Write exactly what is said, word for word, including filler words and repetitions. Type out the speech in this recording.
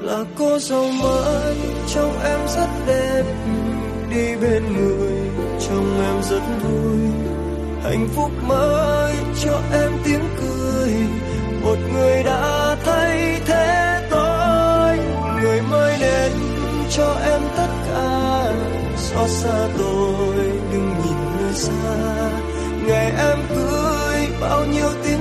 là cô dâu mới, trông em rất đẹp, đi bên người trông em rất vui. Hạnh phúc mới cho em tiếng cười, một người đã thay thế tôi. Người mới đến cho em tất cả, xót xa tôi đừng nhìn nơi xa. Ngày em cưới bao nhiêu tiếng